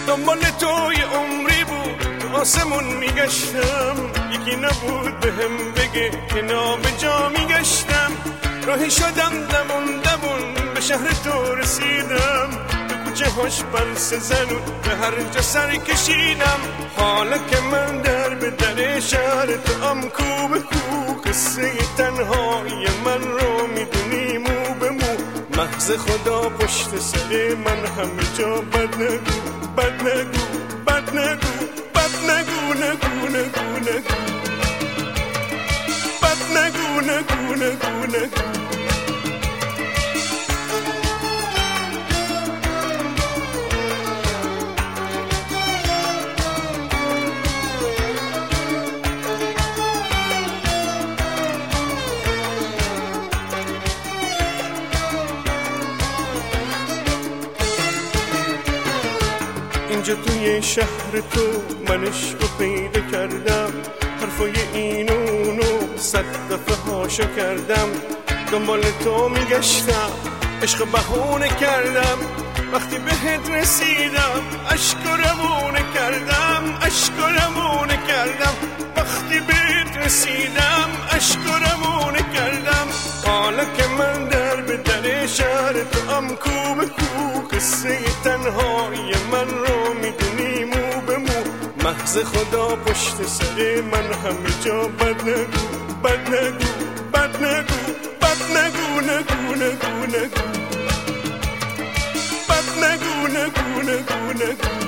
دنبال تو یه عمری بود تو آسمون میگشتم، یکی نبود بهم بگه که نابجا میگشتم. راهی شدم دمون به شهر تو رسیدم، تو کوچه هاش بلس زنون به هر جا سر کشیدم. حالا که من در به در شهر تو ام کو به کو، قصه تنهایی من رو میدونی مو به مو. محض خدا پشت سر من همه جا بد نگو بد نگو بد نگو بد نگو نگو نگو نگو بد نگو نگو نگو نگو. اینجا توی شهر تو من عشقو پیدا کردم، حرفای این اونو 100 دفعه هاشو کردم. دنبال تو میگشتم، عشق بهونه کردم. وقتی بهت رسیدم اشک و روونه کردم، اشک و روونه کردم. وقتی بهت رسیدم اشک و روونه کردم. حالا که من در به در شهر تو ام کو به کو، قصه تنهایی من رو میدونی مو به مو. محض خدا پشت سر من همه جا بد نگو بد نگو بد نگو بد نگو نگو نگو نگو بد نگو نگو نگو نگو.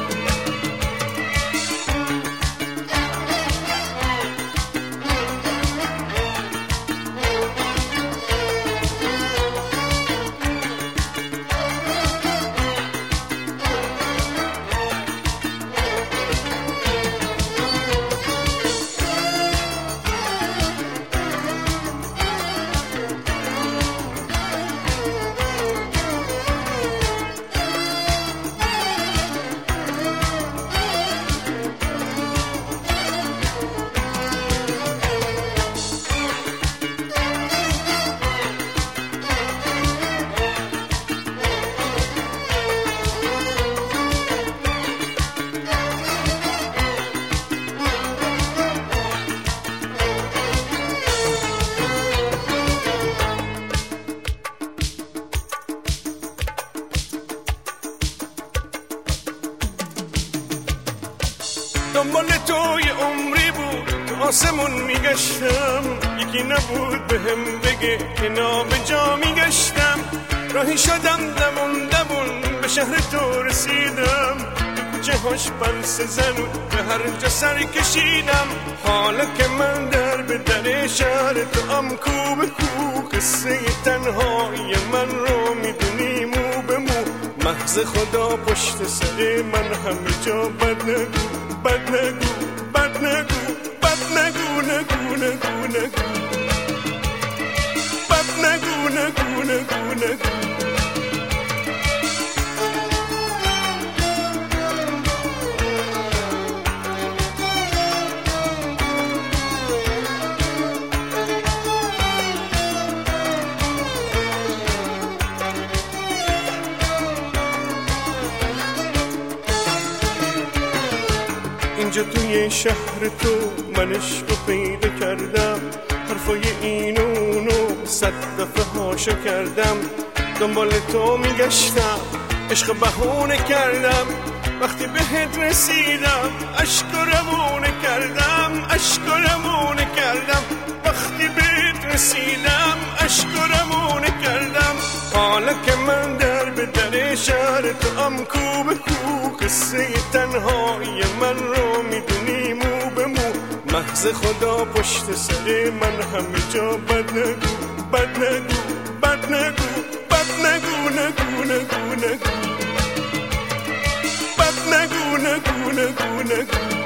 دنبال تو یه عمری بود تو آسمون میگشتم، یکی نبود بهم بگه که نابجا میگشتم. راهی شدم دمون به شهر تو رسیدم، تو کوچه هاش بلس زنون به هر جا سر کشیدم. حالا که من در به در شهر تو ام کو به کو، قصه تنهایی من رو میدونی مو به مو. محض خدا پشت سر من همه جا بد نگو بد نگو بد نگو بد نگو نگو نگو نگو بد نگو نگو نگو نگو. اینجا توی شهر تو من عشقو پیدا کردم، حرفای این اونو 100 دفعه هاشو کردم. دنبال تو میگشتم، عشق بهونه کردم. وقتی بهت رسیدم اشک و روونه کردم، اشک و روونه کردم. وقتی بهت رسیدم اشک و روونه کردم. حالا که من در به در شهر تو ام کو به کو، قصه تنهایی من رو میدونی مو به مو. محض خدا پشت سر من همه جا بد نگو بد نگو بد نگو بد نگو نگو نگو نگو بد نگو نگو نگو نگو.